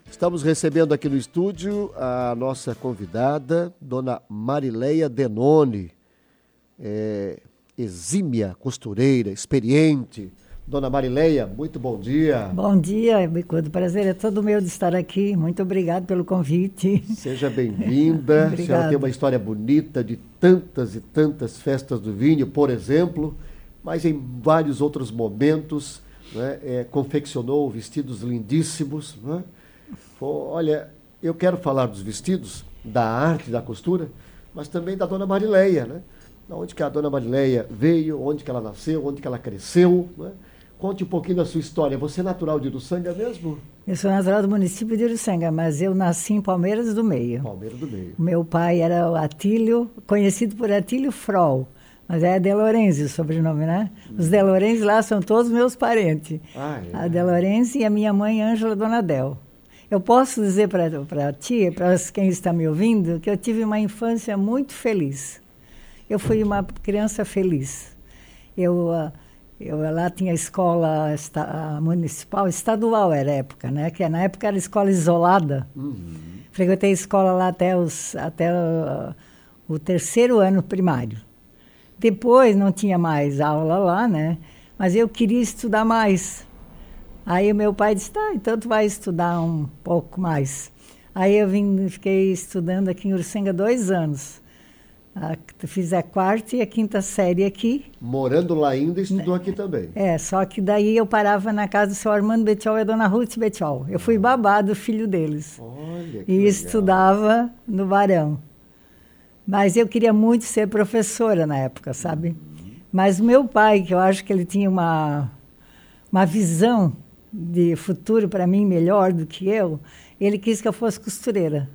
Estamos recebendo aqui no estúdio a nossa convidada, dona Marileia Denoni, exímia costureira, experiente. Dona Marileia, muito bom dia. Bom dia, Bicudo. Prazer é todo meu de estar aqui. Muito obrigado pelo convite. Seja bem-vinda. A senhora tem uma história bonita de tantas e tantas festas do vinho, por exemplo, mas em vários outros momentos, né, confeccionou vestidos lindíssimos, né? Olha, eu quero falar dos vestidos, da arte da costura, mas também da dona Marileia, né? Onde que a dona Marileia veio, onde que ela nasceu, onde que ela cresceu, né? Conte um pouquinho da sua história. Você é natural de Uruçanga mesmo? Eu sou natural do município de Uruçanga, mas eu nasci em Palmeiras do Meio. Palmeiras do Meio. Meu pai era o Atílio, conhecido por Atílio Frol, mas é De Lorenzi o sobrenome, né? Os De Lorenzi lá são todos meus parentes. A De Lorenzi e a minha mãe, Ângela Donadel. Eu posso dizer para ti, para quem está me ouvindo, que eu tive uma infância muito feliz. Eu fui uma criança feliz. Eu lá tinha escola municipal, estadual era a época, né? Que na época era escola isolada. Frequentei a escola lá até o terceiro ano primário. Depois não tinha mais aula lá, né? Mas eu queria estudar mais. Aí o meu pai disse, tá, então tu vai estudar um pouco mais. Aí eu fiquei estudando aqui em Uruçanga 2 anos. Fiz a 4ª e a 5ª série aqui. Morando lá ainda, estudou aqui também. Só que daí eu parava na casa do seu Armando Betiol e a dona Ruth Betiol. Eu fui babá do filho deles. Olha, que e legal. Estudava no Barão. Mas eu queria muito ser professora na época, sabe? Mas o meu pai, que eu acho que ele tinha uma visão de futuro para mim melhor do que eu, ele quis que eu fosse costureira.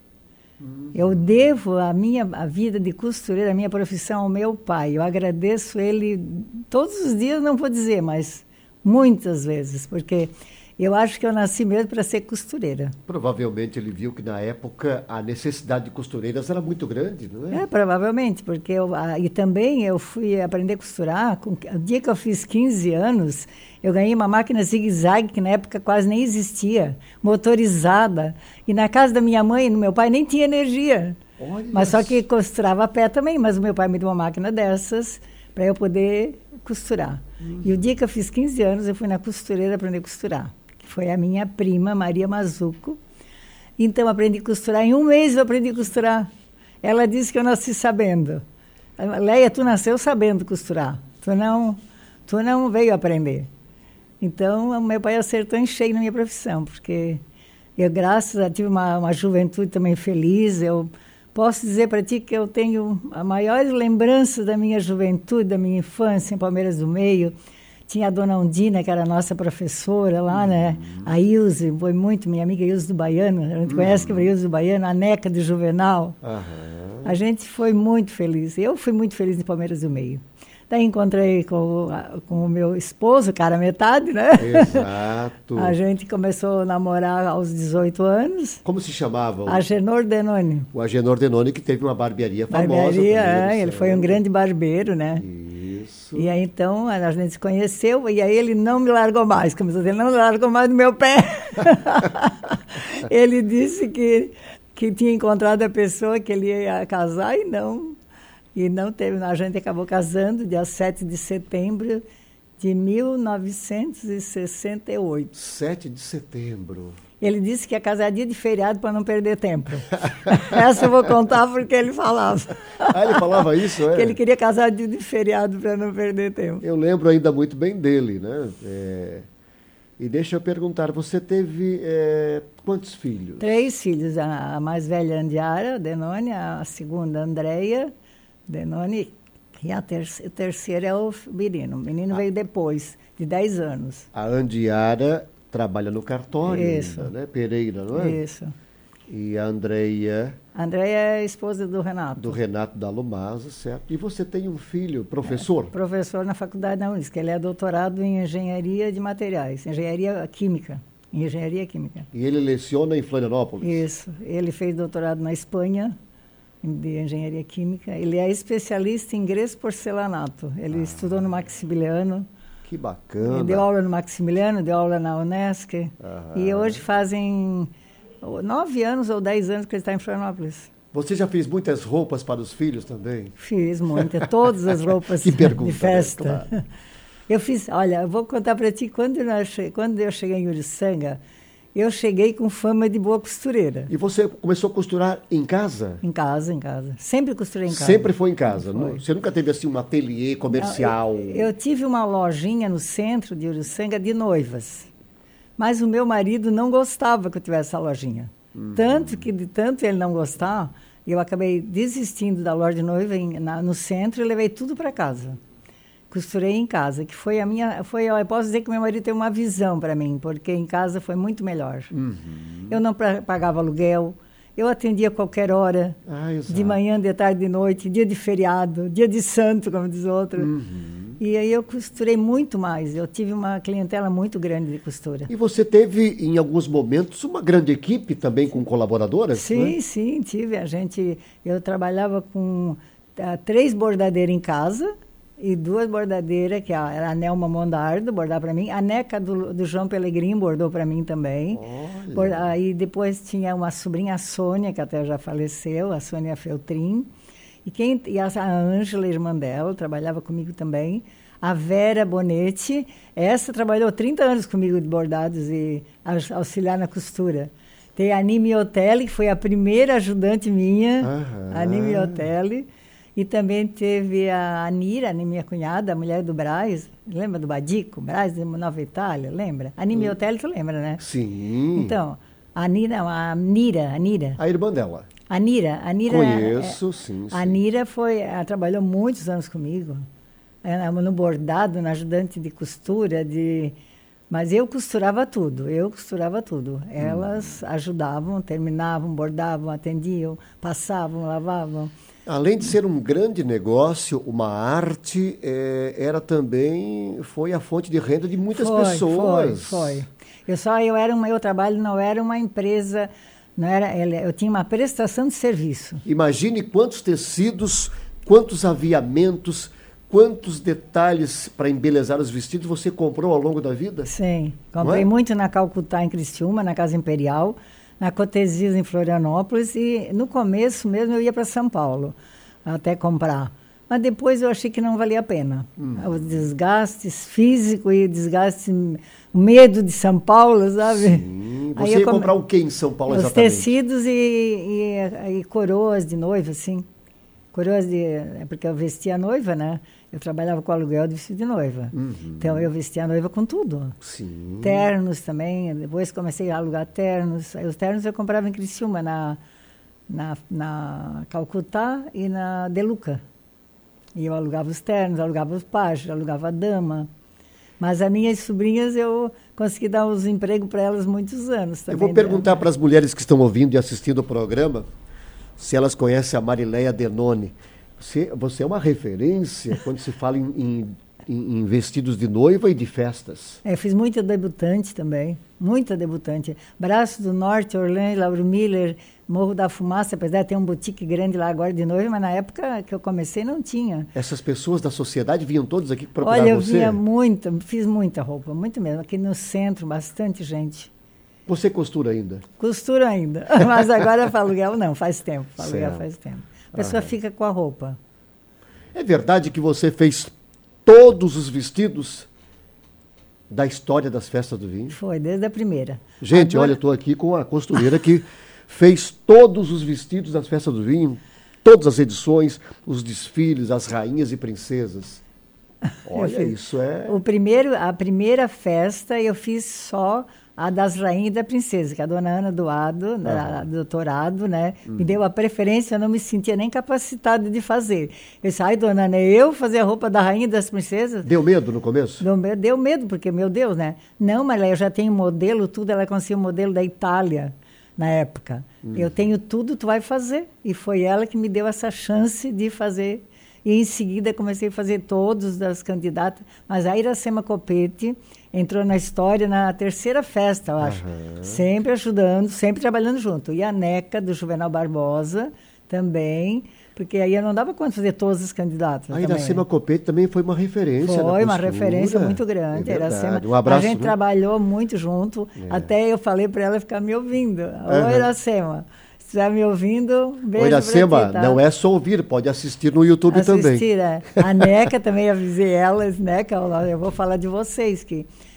Eu devo a vida de costureira, a minha profissão ao meu pai. Eu agradeço ele todos os dias, não vou dizer, mas muitas vezes, porque eu acho que eu nasci mesmo para ser costureira. Provavelmente ele viu que na época a necessidade de costureiras era muito grande, não é? Provavelmente, porque e também eu fui aprender a costurar. O dia que eu fiz 15 anos, eu ganhei uma máquina zigue-zague, que na época quase nem existia, motorizada. E na casa da minha mãe e do meu pai nem tinha energia. Olha, mas só que costurava a pé também, mas o meu pai me deu uma máquina dessas para eu poder costurar. E o dia que eu fiz 15 anos, eu fui na costureira aprender a costurar. Foi a minha prima, Maria Mazuco. Então, aprendi a costurar. Em 1 mês eu aprendi a costurar. Ela disse que eu nasci sabendo. Leia, tu nasceu sabendo costurar. Tu não veio aprender. Então, meu pai acertou em cheio na minha profissão, porque eu, graças a tive uma juventude também feliz. Eu posso dizer para ti que eu tenho a maior lembrança da minha juventude, da minha infância em Palmeiras do Meio. Tinha a dona Ondina, que era a nossa professora lá, né? A Ilse, foi muito, minha amiga Ilse do Baiano, a gente conhece que foi a Ilse do Baiano, a Neca do Juvenal. A gente foi muito feliz. Eu fui muito feliz em Palmeiras do Meio. Daí encontrei com o meu esposo, cara metade, né? Exato. A gente começou a namorar aos 18 anos. Como se chamava? Agenor Denoni. O Agenor Denoni, que teve uma barbearia famosa. Barbearia, ele foi um grande barbeiro, né? Isso. E aí, então, a gente se conheceu e aí ele não me largou mais, como ele não me largou mais do meu pé. Ele disse que tinha encontrado a pessoa que ele ia casar e não teve. A gente acabou casando dia 7 de setembro de 1968. 7 de setembro. Ele disse que ia casar dia de feriado para não perder tempo. Essa eu vou contar porque ele falava. Ele falava isso, Que ele queria casar dia de feriado para não perder tempo. Eu lembro ainda muito bem dele, né? E deixa eu perguntar, você teve quantos filhos? 3 filhos. A mais velha, Andiara Denoni, a segunda, Andréia Denoni, e o terceiro é o menino. O menino veio depois, de 10 anos. A Andiara trabalha no cartório, Isso. ainda, né? Pereira, não é? Isso. E a Andréia... A Andréia é a esposa do Renato. Do Renato da Lumasa, certo. E você tem um filho, professor? Professor na faculdade da Unisc, ele é doutorado em engenharia de materiais, engenharia química. E ele leciona em Florianópolis? Isso. Ele fez doutorado na Espanha, de engenharia química. Ele é especialista em inglês porcelanato. Ele estudou no Maximiliano. Que bacana. Ele deu aula no Maximiliano, deu aula na Unesc. E hoje 9 anos ou 10 anos que ele está em Florianópolis. Você já fez muitas roupas para os filhos também? Fiz muitas, todas as roupas que pergunta, de festa. Né? Claro. Eu fiz, olha, eu vou contar para ti, quando eu cheguei em Uruçanga, eu cheguei com fama de boa costureira. E você começou a costurar em casa? Em casa, em casa. Sempre costurei em casa. Sempre foi em casa? Foi. Você nunca teve assim um ateliê comercial? Eu tive uma lojinha no centro de Uruçanga de noivas. Mas o meu marido não gostava que eu tivesse essa lojinha. Tanto que, de tanto ele não gostar, eu acabei desistindo da loja de noiva no centro e levei tudo para casa. Costurei em casa, que foi a minha... eu posso dizer que meu marido tem uma visão para mim, porque em casa foi muito melhor. Eu não pagava aluguel, eu atendia a qualquer hora, de manhã, de tarde, de noite, dia de feriado, dia de santo, como diz outro. E aí eu costurei muito mais, eu tive uma clientela muito grande de costura. E você teve, em alguns momentos, uma grande equipe também com colaboradoras? Sim, né? sim, tive. Eu trabalhava com 3 bordadeiras em casa e 2 bordadeiras, que era a Nelma Mondardo, bordava para mim, a Neca do João Pelegrim bordou para mim também. Aí depois tinha uma sobrinha, a Sônia, que até já faleceu, a Sônia Feltrin. E a Ângela, irmã dela, trabalhava comigo também. A Vera Bonetti, essa trabalhou 30 anos comigo de bordados e auxiliar na costura. Tem a Nimi Otelli, que foi a primeira ajudante minha, a Nimi Otelli. E também teve a Anira, minha cunhada, a mulher do Braz. Lembra do Badico? Braz de Nova Itália, lembra? A Nimi Otelli, tu lembra, né? Sim. Então, a Nira. A irmã dela. A Nira. Conheço, sim. A Nira ela trabalhou muitos anos comigo, no bordado, na ajudante de costura, mas eu costurava tudo. Elas ajudavam, terminavam, bordavam, atendiam, passavam, lavavam. Além de ser um grande negócio, uma arte, foi a fonte de renda de muitas pessoas. Foi. Meu trabalho não era uma empresa... eu tinha uma prestação de serviço. Imagine quantos tecidos, quantos aviamentos, quantos detalhes para embelezar os vestidos você comprou ao longo da vida? Sim, comprei muito na Calcutá, em Criciúma, na Casa Imperial, na Cotesis, em Florianópolis, e no começo mesmo eu ia para São Paulo, até comprar. Mas depois eu achei que não valia a pena. Os desgastes físicos e o medo de São Paulo, sabe? Sim. Você ia comprar o que em São Paulo exatamente? Os tecidos e coroas de noiva, assim. Coroas porque eu vestia a noiva, né? Eu trabalhava com aluguel de vestido de noiva. Então eu vestia a noiva com tudo. Sim. Ternos também. Depois comecei a alugar ternos. Os ternos eu comprava em Criciúma, na Calcutá e na Deluca. E eu alugava os ternos, alugava os pajos, alugava a dama. Mas as minhas sobrinhas, eu consegui dar uns empregos para elas muitos anos também. Eu vou perguntar para as mulheres que estão ouvindo e assistindo o programa se elas conhecem a Marileia Denoni. Você é uma referência quando se fala em vestidos de noiva e de festas. Fiz muita debutante também, muita debutante. Braço do Norte, Orlando, Lauro Miller, Morro da Fumaça, apesar de ter um boutique grande lá agora de noiva, mas na época que eu comecei não tinha. Essas pessoas da sociedade vinham todas aqui procurar você? Olha, eu vinha fiz muita roupa, muito mesmo. Aqui no centro, bastante gente. Você costura ainda? Costuro ainda, mas agora para aluguel não, faz tempo. Para aluguel faz tempo. A pessoa fica com a roupa. É verdade que você fez todos os vestidos da história das festas do vinho? Foi, desde a primeira. Gente, olha, eu estou aqui com a costureira que fez todos os vestidos das festas do vinho, todas as edições, os desfiles, as rainhas e princesas. Olha, isso é... A primeira festa eu fiz só a das rainhas e da princesa, que a dona Ana Doado, do doutorado, né, me deu a preferência, eu não me sentia nem capacitada de fazer. Eu disse, dona Ana, eu fazer a roupa da rainha e das princesas? Deu medo no começo? Deu medo, porque, meu Deus, né? Não, mas eu já tenho modelo, tudo, ela conseguiu um modelo da Itália, na época. Eu tenho tudo, tu vai fazer. E foi ela que me deu essa chance de fazer. E em seguida comecei a fazer todos das candidatas. Mas a Iracema Copete entrou na história na terceira festa, eu acho. Sempre ajudando, sempre trabalhando junto. E a Neca, do Juvenal Barbosa, Também, porque aí eu não dava conta de fazer todos os candidatos. A Iracema Copete também foi uma referência. Foi uma referência muito grande. Iracema, um abraço, a gente trabalhou muito junto, até eu falei para ela ficar me ouvindo. Oi, Iracema, se estiver me ouvindo, beijo. Oi, Iracema, ti, tá? não é só ouvir, pode assistir no YouTube também. A Neca também, avisei ela, Neca, eu vou falar de vocês,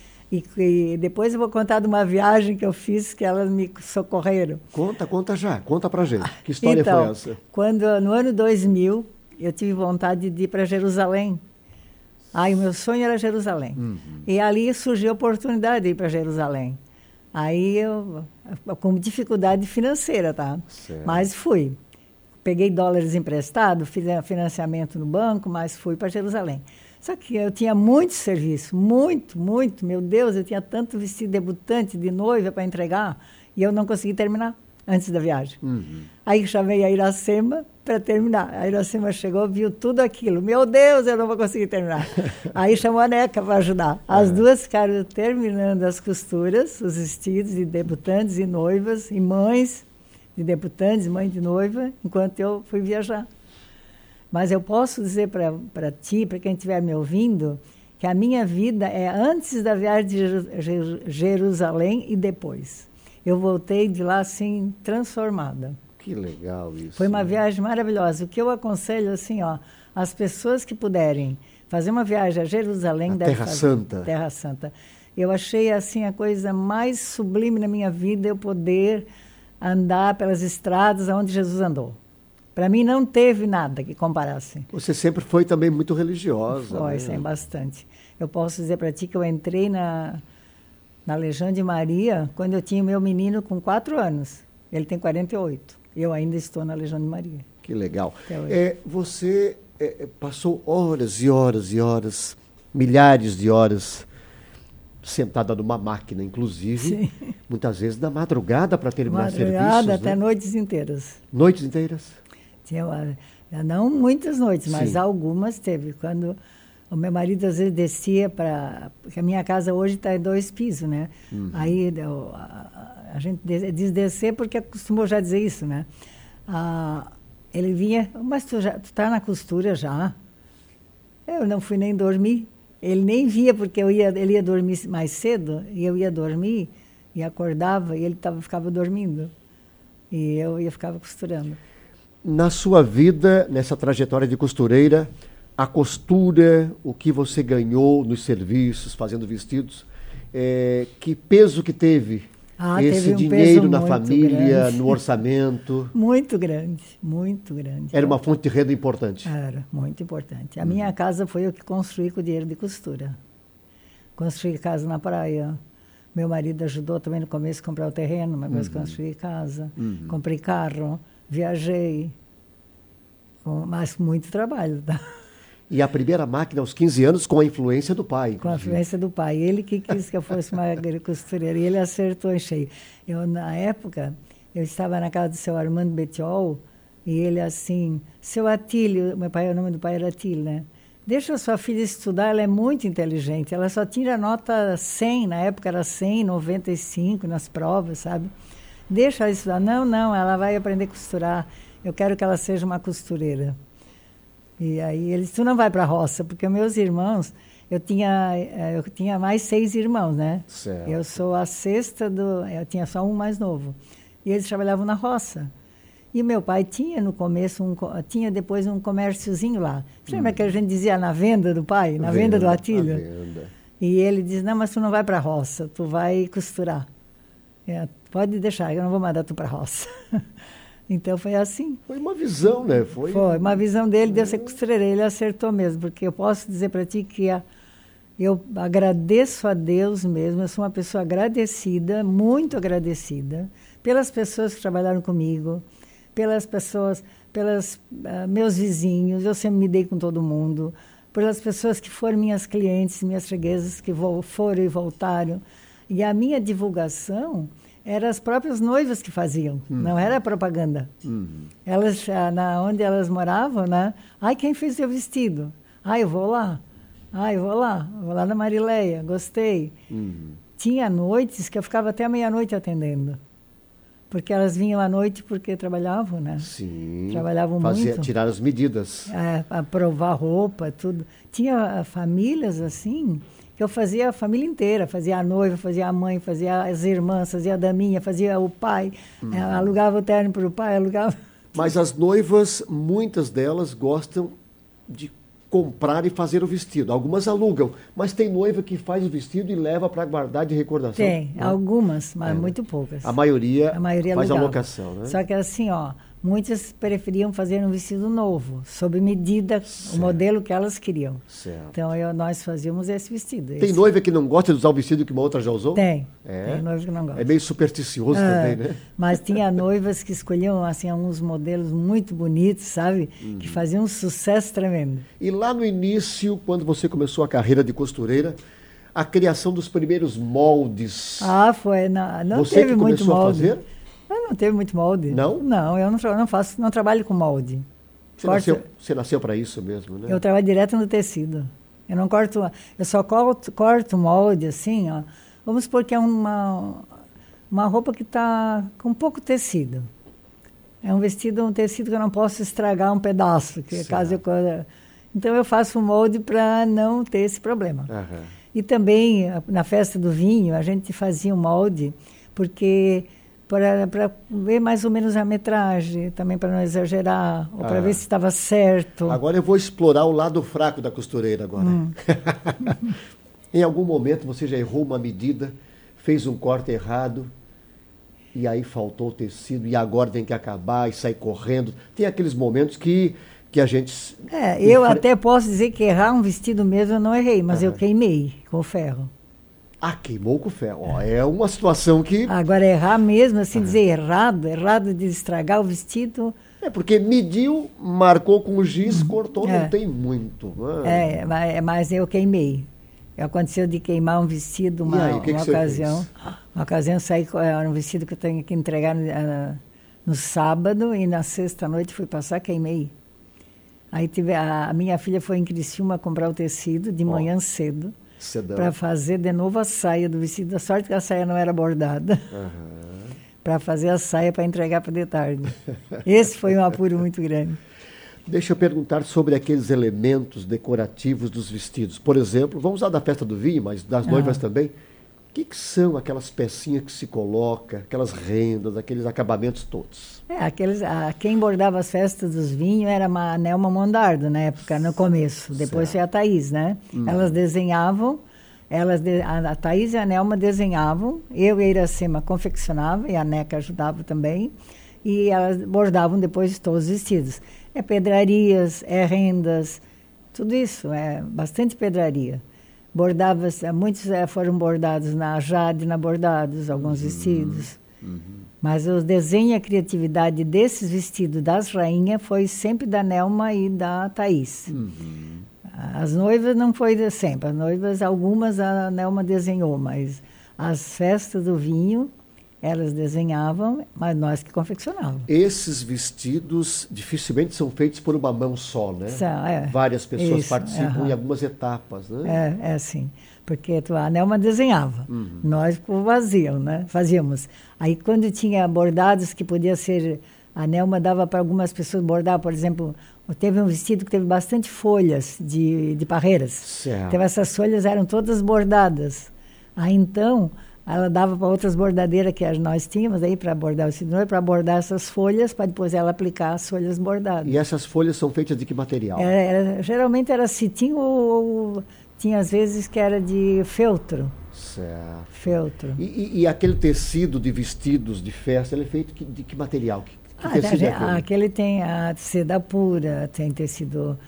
e depois eu vou contar de uma viagem que eu fiz que elas me socorreram. Conta pra gente. Que história foi essa? No ano 2000, eu tive vontade de ir para Jerusalém. Aí o meu sonho era Jerusalém. E ali surgiu a oportunidade de ir para Jerusalém. Aí eu, com dificuldade financeira, tá? Certo. Mas fui. Peguei dólares emprestados, fiz financiamento no banco, mas fui para Jerusalém. Só que eu tinha muito serviço, muito, meu Deus, eu tinha tanto vestido debutante de noiva para entregar e eu não consegui terminar antes da viagem. Aí chamei a Iracema para terminar. A Iracema chegou, viu tudo aquilo. Meu Deus, eu não vou conseguir terminar. Aí chamou a Neca para ajudar. As duas ficaram terminando as costuras, os vestidos de debutantes e noivas, e mães de debutantes, mãe de noiva, enquanto eu fui viajar. Mas eu posso dizer para ti, para quem estiver me ouvindo, que a minha vida é antes da viagem de Jerusalém e depois. Eu voltei de lá, assim, transformada. Que legal isso. Foi uma viagem maravilhosa. O que eu aconselho, assim, as pessoas que puderem fazer uma viagem a Jerusalém... Terra Santa. Terra Santa. Eu achei, assim, a coisa mais sublime na minha vida, eu poder andar pelas estradas onde Jesus andou. Para mim não teve nada que comparasse. Você sempre foi também muito religiosa. Foi, né? sim, bastante. Eu posso dizer para ti que eu entrei na Legião de Maria quando eu tinha meu menino com 4 anos. Ele tem 48. Eu ainda estou na Legião de Maria. Que legal. Você passou horas e horas e horas, milhares de horas, sentada numa máquina, inclusive, sim, muitas vezes na madrugada para terminar serviços. Madrugada até noites inteiras. Noites inteiras? Não muitas noites, mas sim, algumas teve. Quando o meu marido às vezes descia porque a minha casa hoje está em 2 pisos, né? Aí a gente diz descer porque acostumou já dizer isso, né? Ele vinha, mas tu está na costura já? Eu não fui nem dormir. Ele nem via porque ele ia dormir mais cedo e eu ia dormir e acordava e ele ficava dormindo. E eu ficava costurando. Na sua vida, nessa trajetória de costureira, a costura, o que você ganhou nos serviços, fazendo vestidos, que peso que teve esse dinheiro na família, grande, no orçamento? Muito grande, muito grande. Era uma fonte de renda importante? Era, muito importante. A minha casa foi eu que construí com o dinheiro de costura. Construí casa na praia. Meu marido ajudou também no começo a comprar o terreno, mas depois construí casa. Comprei carro. Viajei, mas muito trabalho, tá? E a primeira máquina aos 15 anos com a influência do pai. Com a influência do pai. Ele que quis que eu fosse uma costureira e ele acertou em cheio. Na época, eu estava na casa do seu Armando Betiol e ele assim, seu Atílio, o nome do pai era Atílio, né? Deixa a sua filha estudar, ela é muito inteligente. Ela só tira nota 100, na época era 100, 95 nas provas, sabe? Deixa ela estudar. Não, ela vai aprender a costurar. Eu quero que ela seja uma costureira. E aí ele disse, tu não vai para a roça, porque meus irmãos, eu tinha mais 6 irmãos, né? Certo. Eu sou a 6ª eu tinha só um mais novo. E eles trabalhavam na roça. E meu pai tinha no começo, tinha depois um comérciozinho lá. Você lembra que a gente dizia na venda do pai, na venda do Atílio? E ele diz, não, mas tu não vai para a roça, tu vai costurar. Pode deixar, eu não vou mandar tu para a roça. Então foi assim. Foi uma visão, né? Foi uma visão dele de eu ser costureira. Ele acertou mesmo, porque eu posso dizer para ti que eu agradeço a Deus mesmo. Eu sou uma pessoa agradecida, muito agradecida, pelas pessoas que trabalharam comigo, pelas meus vizinhos. Eu sempre me dei com todo mundo. Pelas pessoas que foram minhas clientes, minhas freguesas, que foram e voltaram. E a minha divulgação eram as próprias noivas que faziam, não era propaganda. Elas, onde elas moravam, né? Ai, quem fez seu vestido? Ai, eu vou lá. Ai, eu vou lá na Marileia, gostei. Tinha noites que eu ficava até a meia-noite atendendo. Porque elas vinham à noite porque trabalhavam, né? Sim. Trabalhavam muito. Tirar as medidas. Para provar roupa, tudo. Tinha famílias assim, que eu fazia a família inteira. Fazia a noiva, fazia a mãe, fazia as irmãs, fazia a daminha, fazia o pai. Alugava o terno para o pai, alugava... Mas as noivas, muitas delas gostam de comprar e fazer o vestido. Algumas alugam, mas tem noiva que faz o vestido e leva para guardar de recordação. Tem, né? Algumas, mas muito poucas. A maioria faz alugava. a locação, né? Só que assim, muitas preferiam fazer um vestido novo, sob medida, certo. O modelo que elas queriam. Certo. Então nós fazíamos esse vestido. Tem noiva que não gosta de usar o vestido que uma outra já usou? Tem noiva que não gosta. É meio supersticioso também, né? Mas tinha noivas que escolhiam assim, alguns modelos muito bonitos, sabe? Que faziam um sucesso tremendo. E lá no início, quando você começou a carreira de costureira, a criação dos primeiros moldes... foi. Não você teve que muito começou molde. A fazer? Não teve muito molde. Não? Não, eu não trabalho com molde. Você nasceu para isso mesmo, né? Eu trabalho direto no tecido. Eu não corto, eu só corto molde assim, Vamos supor que é uma roupa que está com pouco tecido. É um tecido que eu não posso estragar um pedaço, então eu faço um molde para não ter esse problema. Uhum. E também na festa do vinho a gente fazia um molde porque para ver mais ou menos a metragem, também para não exagerar, ou para ver se estava certo. Agora eu vou explorar o lado fraco da costureira agora. Em algum momento você já errou uma medida, fez um corte errado, e aí faltou o tecido, e agora tem que acabar e sair correndo. Tem aqueles momentos que a gente... eu até posso dizer que errar um vestido mesmo eu não errei, mas eu queimei com o ferro. Queimou com o ferro. É uma situação que... Agora, errar mesmo, assim, dizer errado de estragar o vestido... Porque mediu, marcou com o giz, cortou, não tem muito. Mas eu queimei. Aconteceu de queimar um vestido uma ocasião. Uma ocasião, saí um vestido que eu tenho que entregar no sábado, e na sexta-noite fui passar, queimei. Aí a minha filha foi em Criciúma comprar o tecido de manhã cedo. Para fazer de novo a saia do vestido. A sorte que a saia não era bordada. Para fazer a saia para entregar para de tarde. Esse foi um apuro muito grande. Deixa eu perguntar sobre aqueles elementos decorativos dos vestidos. Por exemplo, vamos usar da festa do vinho, mas das noivas também. O que são aquelas pecinhas que se coloca, aquelas rendas, aqueles acabamentos todos? Quem bordava as festas dos vinhos era a Nelma Mondardo, na época, no começo. Depois foi a Thaís, né? Elas desenhavam, a Thaís e a Nelma desenhavam, eu e a Iracema confeccionava, e a Neca ajudava também, e elas bordavam depois todos os vestidos. Pedrarias, rendas, tudo isso, bastante pedraria. Muitos foram bordados na Jade, na Bordados, alguns vestidos. Mas o desenho e a criatividade desses vestidos das rainhas foi sempre da Nelma e da Thaís. As noivas não foi sempre. As noivas, algumas a Nelma desenhou, mas as festas do vinho, elas desenhavam, mas nós que confeccionávamos. Esses vestidos dificilmente são feitos por uma mão só, né? Várias pessoas participam em algumas etapas, né? Sim. Porque a Nelma desenhava, nós fazíamos. Aí quando tinha bordados que podia ser, a Nelma dava para algumas pessoas bordar, por exemplo, teve um vestido que teve bastante folhas de parreiras. Certo. Então essas folhas eram todas bordadas. Aí então... ela dava para outras bordadeiras que nós tínhamos aí para bordar o vestido, para bordar essas folhas, para depois ela aplicar as folhas bordadas. E essas folhas são feitas de que material? Geralmente era cetim ou tinha às vezes que era de feltro. Certo. Feltro. E aquele tecido de vestidos de festa, ele é feito de que material? Que tecido é aquele? Aquele tem a seda pura, tem tecido...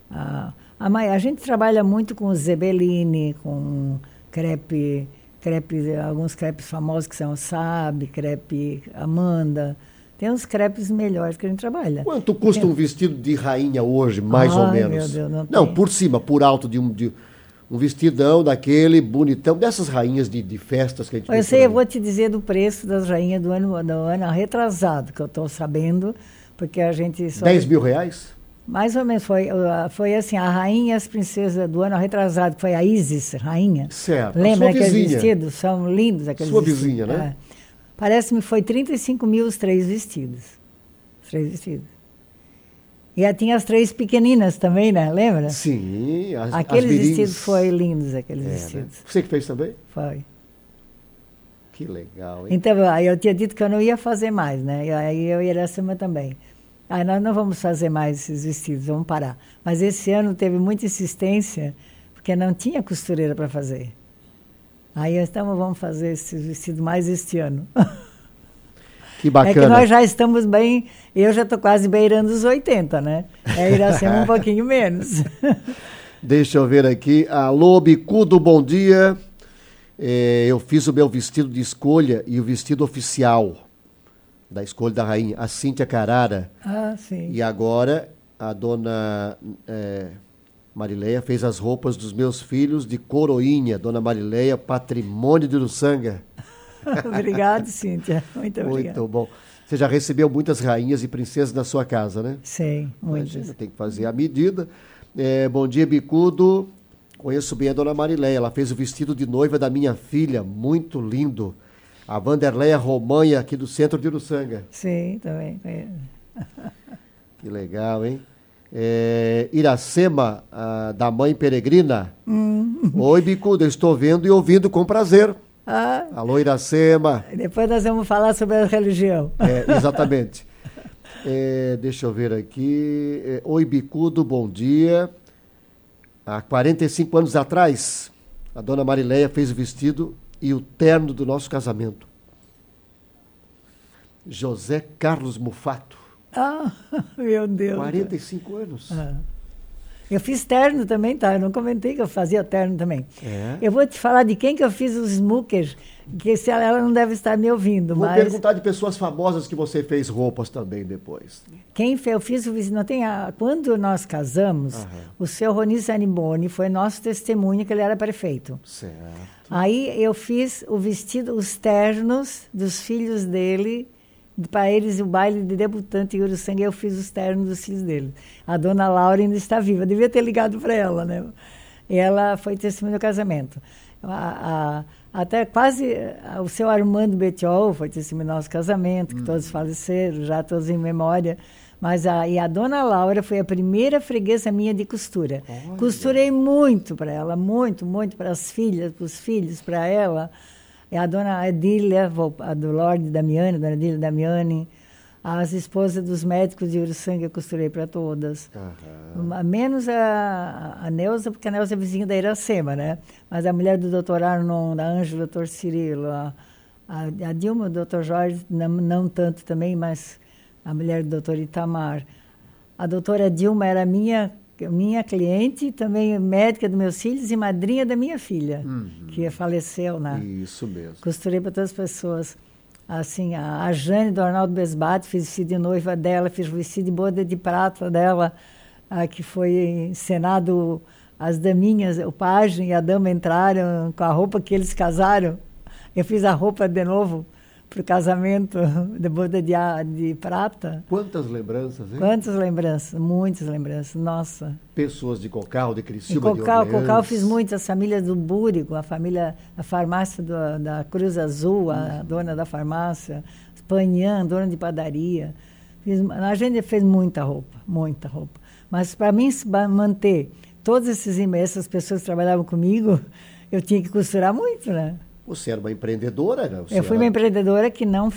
A gente trabalha muito com zebeline, com crepe, alguns crepes famosos que são o Sabe, crepe Amanda. Tem uns crepes melhores que a gente trabalha. Quanto custa um vestido de rainha hoje, mais ou menos? Meu Deus, não, por cima, por alto de um vestidão daquele bonitão, dessas rainhas de festas que a gente eu vou te dizer do preço das rainhas do ano retrasado, que eu estou sabendo, porque a gente... 10 mil reais? Mais ou menos, foi assim, a rainha e as princesas do ano retrasado, que foi a Isis, rainha. Certo. Lembra aqueles vestidos? São lindos aqueles Sua vestidos. Vizinha, né? Parece-me que foi 35 mil os 3 vestidos. Os 3 vestidos. E aí tinha as 3 pequeninas também, né? Lembra? Sim. Aqueles vestidos foram lindos, aqueles vestidos. Né? Você que fez também? Foi. Que legal, hein? Então, aí eu tinha dito que eu não ia fazer mais, né? E aí eu e Iracema também. Aí nós não vamos fazer mais esses vestidos, vamos parar. Mas esse ano teve muita insistência, porque não tinha costureira para fazer. Aí então vamos fazer esses vestidos mais este ano. Que bacana. É que nós já estamos bem, eu já estou quase beirando os 80, né? É Iracema um pouquinho menos. Deixa eu ver aqui. Alô, Bicudo, bom dia. Eu fiz o meu vestido de escolha e o vestido oficial da escolha da rainha, a Cíntia Carara. Ah, sim. E agora a dona Marileia fez as roupas dos meus filhos de coroinha. Dona Marileia, patrimônio de Uruçanga. Obrigada, Cíntia. Muito obrigada. Muito bom. Você já recebeu muitas rainhas e princesas na sua casa, né? Sim, muitas. Imagina, tem que fazer a medida. Bom dia, Bicudo. Conheço bem a dona Marileia. Ela fez o vestido de noiva da minha filha. Muito lindo. A Vanderleia Romanha, aqui do centro de Uruçanga. Sim, também conheço. Que legal, hein? Iracema, da mãe peregrina. Oi, Bicudo, eu estou vendo e ouvindo com prazer. Alô, Iracema. Depois nós vamos falar sobre a religião. Exatamente. Deixa eu ver aqui. Oi, Bicudo, bom dia. Há 45 anos atrás, a dona Marileia fez o vestido e o terno do nosso casamento. José Carlos Mufato. Meu Deus. 45 anos. Eu fiz terno também, tá? Eu não comentei que eu fazia terno também. Eu vou te falar de quem que eu fiz os smookers, que se ela não deve estar me ouvindo. Vou perguntar de pessoas famosas que você fez roupas também depois. Quem fez? Eu fiz o vestido. Quando nós casamos, o seu Roni Zaniboni foi nosso testemunho que ele era prefeito. Certo. Aí eu fiz o vestido, os ternos dos filhos dele. Para eles, o baile de debutante em Uruçanga, eu fiz os ternos dos filhos dele. A dona Laura ainda está viva, devia ter ligado para ela, né? E ela foi testemunha do casamento. Até quase o seu Armando Betiol foi testemunha do nosso casamento, que todos faleceram, já todos em memória. Mas a dona Laura foi a primeira freguesa minha de costura. Olha. Costurei muito para ela, muito para as filhas, para os filhos, para ela. A dona Edília, a do Lorde Damiani, dona Edília Damiani, as esposas dos médicos de Uruçanga, eu costurei para todas. Menos a Neuza, porque a Neuza é vizinha da Iracema, né? Mas a mulher do doutor Arnon, da Ângela, doutor Cirilo, a Dilma, o doutor Jorge, não tanto também, mas a mulher do doutor Itamar. A doutora Dilma era minha cliente, também médica dos meus filhos e madrinha da minha filha, que faleceu, né? Isso mesmo. Costurei para todas as pessoas. Assim, a Jane do Arnaldo Besbate, fiz vestido de noiva dela, fiz vestido de boda de prata dela, que foi encenado, as daminhas, o pajem e a dama entraram com a roupa que eles casaram. Eu fiz a roupa de novo para o casamento de boda de prata. Quantas lembranças, hein? Quantas lembranças, muitas lembranças, nossa. Pessoas de Cocal, de Criciúma, de Orleans. Cocal fiz muitas, famílias do Búrigo, a farmácia da Cruz Azul, a dona da farmácia, Panhã, dona de padaria. A gente fez muita roupa. Mas para mim manter todas essas pessoas que trabalhavam comigo, eu tinha que costurar muito, né? Você era uma empreendedora, né? Eu fui uma empreendedora que não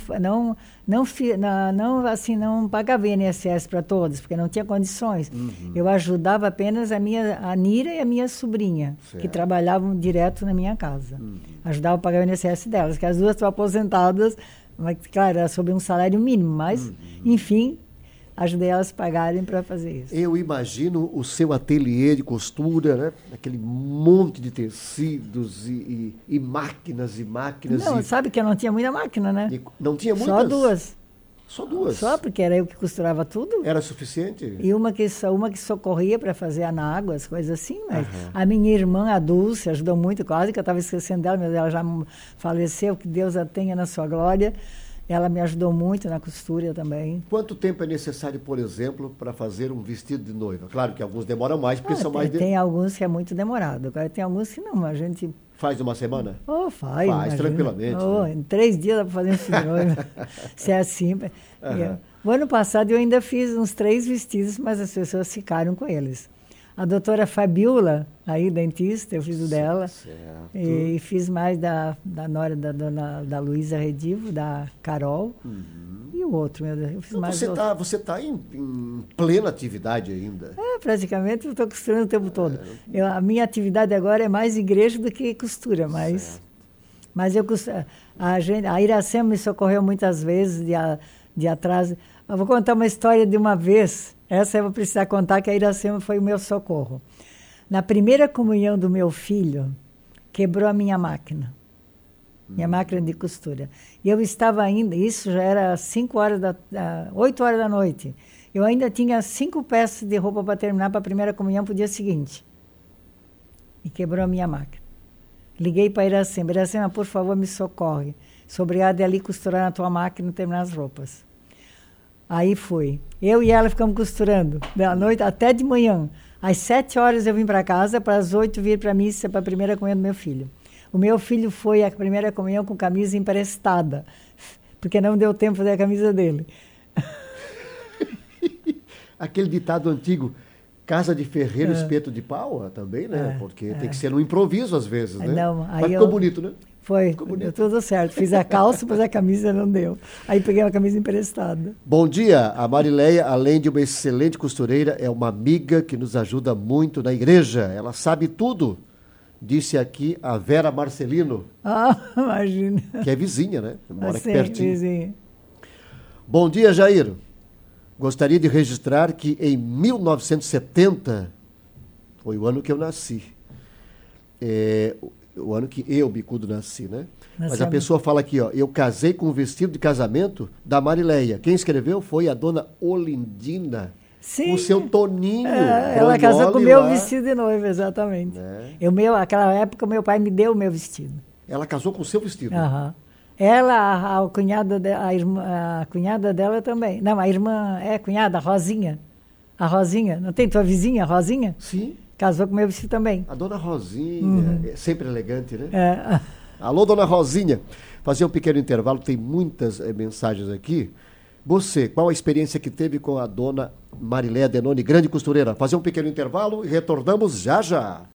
pagava INSS para todos, porque não tinha condições. Eu ajudava apenas a Nira e a minha sobrinha, que trabalhavam direto na minha casa. Ajudava a pagar o INSS delas, que as duas estão aposentadas, mas, claro, era sob um salário mínimo, mas, enfim, ajudei elas a pagarem para fazer isso. Eu imagino o seu ateliê de costura, né? Aquele monte de tecidos e máquinas e máquinas. Não, sabe que eu não tinha muita máquina, né? Não tinha muitas? Só duas. Só duas? Só porque era eu que costurava tudo. Era suficiente? E uma que socorria para fazer anáguas, coisas assim. Mas a minha irmã, a Dulce, ajudou muito, quase que eu estava esquecendo dela, mas ela já faleceu, que Deus a tenha na sua glória. Ela me ajudou muito na costura também. Quanto tempo é necessário, por exemplo, para fazer um vestido de noiva? Claro que alguns demoram mais, porque são mais... Tem alguns que é muito demorado. Agora tem alguns que não, a gente... Faz uma semana? Faz, imagina. Tranquilamente. Né? Em 3 dias dá para fazer um vestido de noiva. Se é assim... O ano passado eu ainda fiz uns 3 vestidos, mas as pessoas ficaram com eles. A doutora Fabiola, aí, dentista, eu fiz o dela. Certo. E fiz mais da nora da Luísa Redivo, da Carol. E o outro, meu Deus. Eu fiz então, mais você está em plena atividade ainda. Praticamente eu estou costurando o tempo todo. A minha atividade agora é mais igreja do que costura, mas eu costuro. A Iracema me socorreu muitas vezes de atrás. Eu vou contar uma história de uma vez. Essa eu vou precisar contar, que a Iracema foi o meu socorro. Na primeira comunhão do meu filho, quebrou a minha máquina de costura. E eu estava ainda, isso já era 8 horas da noite. Eu ainda tinha 5 peças de roupa para terminar para a primeira comunhão para o dia seguinte. E quebrou a minha máquina. Liguei para a Iracema. Iracema, por favor, me socorre. Sou obrigada a ir ali costurar na tua máquina e terminar as roupas. Aí fui. Eu e ela ficamos costurando, da noite até de manhã. Às 7 horas eu vim para casa, para as 8 vir para a missa, para a primeira comunhão do meu filho. O meu filho foi à primeira comunhão com camisa emprestada, porque não deu tempo de fazer a camisa dele. Aquele ditado antigo, casa de ferreiro, espeto de pau, também, né? Porque tem que ser no improviso às vezes, né? Não, mas ficou bonito, né? Foi, deu tudo certo. Fiz a calça, mas a camisa não deu. Aí peguei uma camisa emprestada. Bom dia, a Marileia, além de uma excelente costureira, é uma amiga que nos ajuda muito na igreja. Ela sabe tudo, disse aqui a Vera Marcelino. Imagina. Que é vizinha, né? Mora aqui Sim, pertinho. Vizinha. Bom dia, Jair. Gostaria de registrar que em 1970, foi o ano que eu nasci, o ano que eu, Bicudo, nasci, né? Mas a pessoa fala aqui, eu casei com o vestido de casamento da Marileia. Quem escreveu foi a dona Olindina, sim, com o seu Toninho. Ela casou com o meu vestido de noiva, exatamente. Aquela época, meu pai me deu o meu vestido. Ela casou com o seu vestido? Ela, a cunhada dela também. Não, a irmã cunhada, a Rosinha. A Rosinha, não tem tua vizinha, a Rosinha? Sim. Casou com o meu vestido também. A dona Rosinha, sempre elegante, né? É. Alô, dona Rosinha. Fazer um pequeno intervalo, tem muitas mensagens aqui. Você, qual a experiência que teve com a dona Marileia Denoni, grande costureira? Fazer um pequeno intervalo e retornamos já já.